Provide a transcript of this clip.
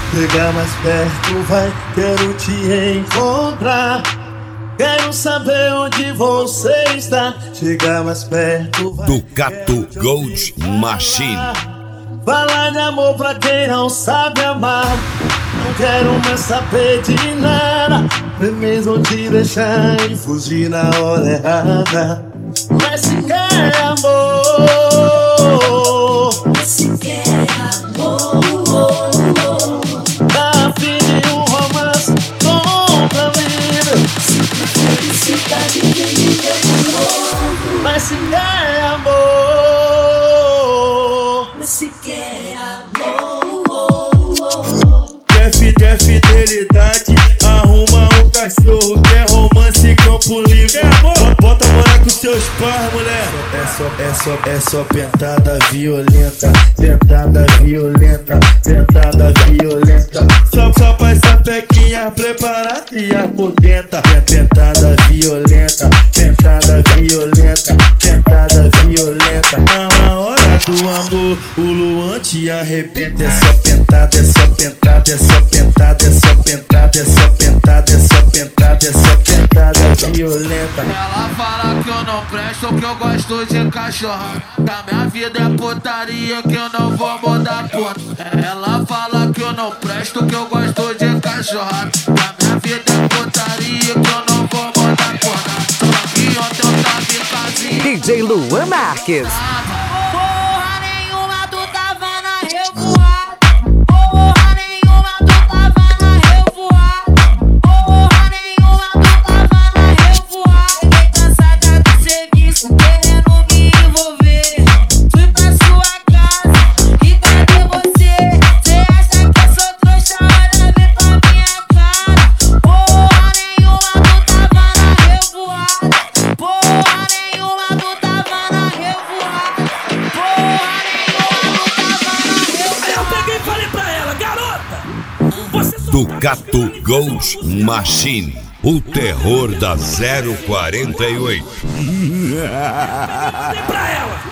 Chega mais perto, vai, quero te encontrar. Quero saber onde você está. Chega mais perto, vai. Ducato Gold Machine. Falar de amor pra quem não sabe amar. Não quero mais saber de nada. Nem mesmo te deixar e fugir na hora errada. Mas se quer amor, se quer amor, tá afim de um romance com família. felicidade que me demorou. Mas se quer amor, Se quer amor, quer fidelidade, arruma um cachorro. Quer romance, campo livre. Bota morar com seus pais, mulher. É só pentada violenta. Pentada violenta. Pentada violenta. Só pra essa pequinha preparada e apodenta. Pentada violenta. Pentada violenta. Pentada violenta. Na hora do amor, o Luan te arrebenta. É só pentada, é só pentada, é só pentada, é só pentada, é só pentada, é só pentada, é só pentada violenta. Ela fala que eu não presto, que eu gosto de cachorro. Que a minha vida é putaria, que eu não vou mudar ponto. Ela fala que eu não presto, que eu gosto de cachorro. Que a minha vida é putaria, que eu não vou mudar ponto. Só que ontem eu tava em casinha. DJ Luan Marques. Porra nenhuma, tu tava na revoada. Porra nenhuma, tu tava na revoada. Porra nenhuma, tu tava na revoada. Fiquei cansada do serviço, querendo me envolver. Fui pra sua casa e cadê você? Cê acha que eu sou trouxa? Olha bem pra minha cara. Porra nenhuma, tu tava na revoada. Porra nenhuma, tu tava na revoada. Porra nenhuma, tu tava na revoada. Aí eu peguei e falei pra ela, garota, você só Ducato Gold Machine. O terror da 048. falei pra ela,